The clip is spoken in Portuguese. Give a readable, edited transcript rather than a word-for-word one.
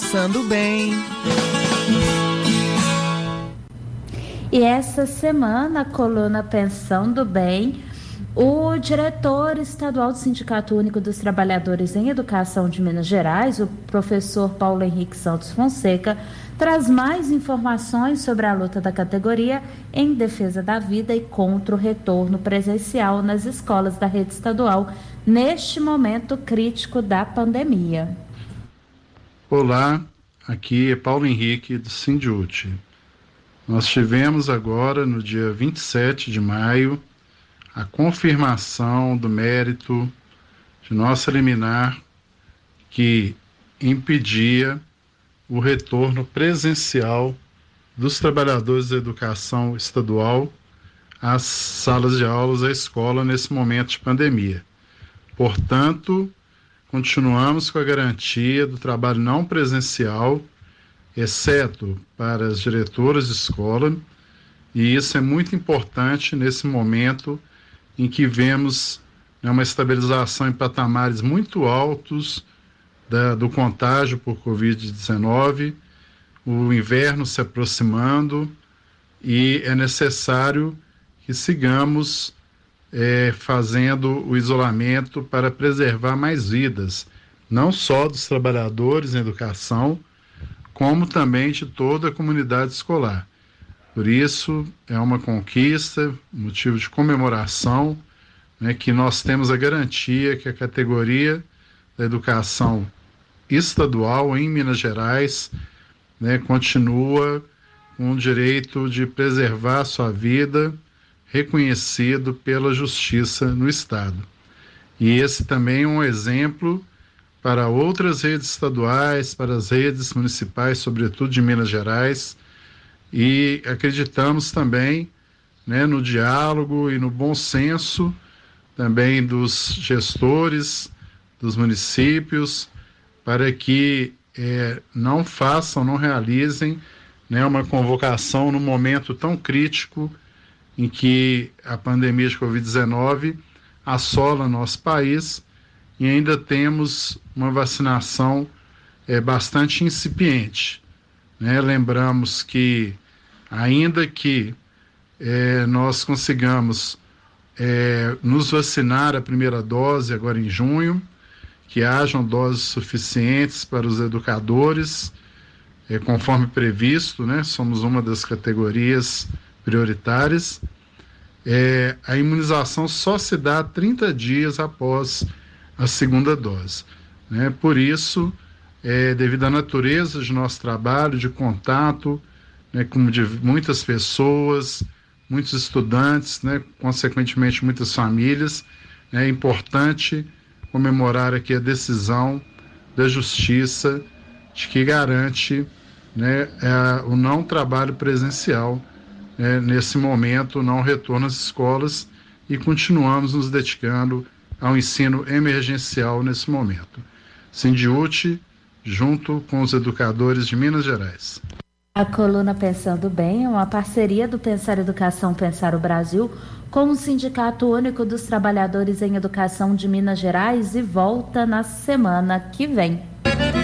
Pensando Bem. E essa semana, a coluna Pensando Bem, o diretor estadual do Sindicato Único dos Trabalhadores em Educação de Minas Gerais, o professor Paulo Henrique Santos Fonseca, traz mais informações sobre a luta da categoria em defesa da vida e contra o retorno presencial nas escolas da rede estadual, neste momento crítico da pandemia. Olá, aqui é Paulo Henrique do Sindiúti. Nós tivemos agora, no dia 27 de maio, a confirmação do mérito de nossa liminar que impedia o retorno presencial dos trabalhadores da educação estadual às salas de aulas da escola nesse momento de pandemia. Portanto, continuamos com a garantia do trabalho não presencial, exceto para as diretoras de escola, e isso é muito importante nesse momento em que vemos uma estabilização em patamares muito altos do contágio por Covid-19, o inverno se aproximando, e é necessário que sigamos fazendo o isolamento para preservar mais vidas, não só dos trabalhadores em educação, como também de toda a comunidade escolar. Por isso, é uma conquista, motivo de comemoração, que nós temos a garantia que a categoria da educação estadual em Minas Gerais continua com o direito de preservar sua vida, reconhecido pela Justiça no Estado. E esse também é um exemplo para outras redes estaduais, para as redes municipais, sobretudo de Minas Gerais, e acreditamos também no diálogo e no bom senso também dos gestores dos municípios, para que não façam, não realizem uma convocação num momento tão crítico em que a pandemia de Covid-19 assola nosso país e ainda temos uma vacinação bastante incipiente. Lembramos que, ainda que nós consigamos nos vacinar a primeira dose agora em junho, que hajam doses suficientes para os educadores, conforme previsto, somos uma das categorias prioritárias, a imunização só se dá 30 dias após a segunda dose. Por isso, devido à natureza de nosso trabalho, de contato com de muitas pessoas, muitos estudantes, consequentemente muitas famílias, é importante comemorar aqui a decisão da Justiça de que garante o não trabalho presencial nesse momento, não retorno às escolas, e continuamos nos dedicando ao ensino emergencial nesse momento. Sindiúti, junto com os educadores de Minas Gerais. A coluna Pensando Bem é uma parceria do Pensar Educação, Pensar o Brasil com o Sindicato Único dos Trabalhadores em Educação de Minas Gerais e volta na semana que vem.